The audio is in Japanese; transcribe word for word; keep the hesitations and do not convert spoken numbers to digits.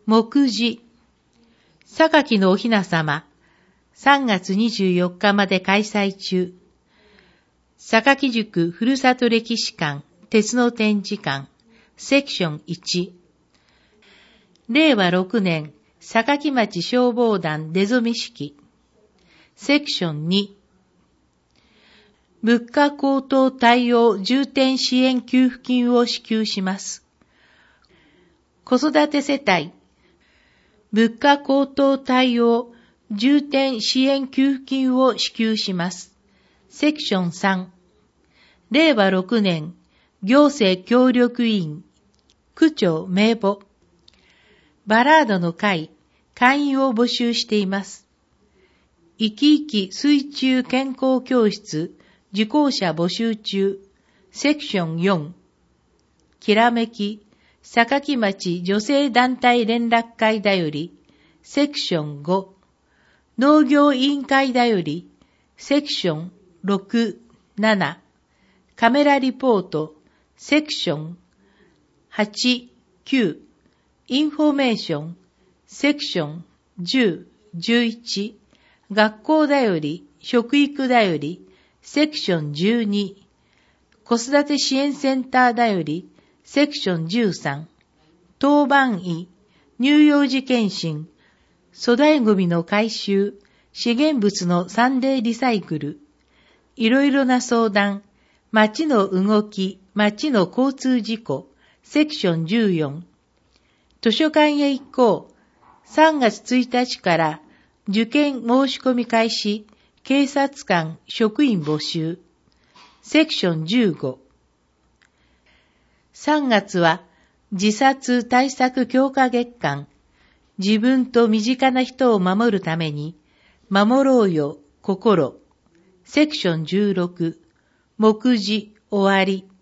目次、榊のおひなさま、さんがつにじゅうよっかまで開催中。榊宿ふるさと歴史館、鉄の展示館、セクションいち。れいわろくねん、榊町消防団出初式、セクションに。物価高騰対応重点支援給付金を支給します。子育て世帯、物価高騰対応重点支援給付金を支給します。セクションさん。れいわろくねん、行政協力委員、区長名簿。バラードの会、会員を募集しています。生き生き水中健康教室、受講者募集中。セクションよん。きらめき、榊町女性団体連絡会だより。セクションご。農業委員会だより。セクションろく、なな。カメラリポート。セクションはち、きゅう。インフォメーション。セクションじゅう、じゅういち。学校だより、食育だより。セクションじゅうに。子育て支援センターだより。セクションじゅうさん。当番医、乳幼児検診、粗大ゴミの回収、資源物のサンデーリサイクル。いろいろな相談、街の動き、街の交通事故。セクションじゅうよん。図書館へ行こう。さんがつついたちから受験申し込み開始。警察官、職員募集。セクションじゅうご。さんがつは自殺対策強化月間。自分と身近な人を守るために、守ろうよ、心。セクションじゅうろく。目次、終わり。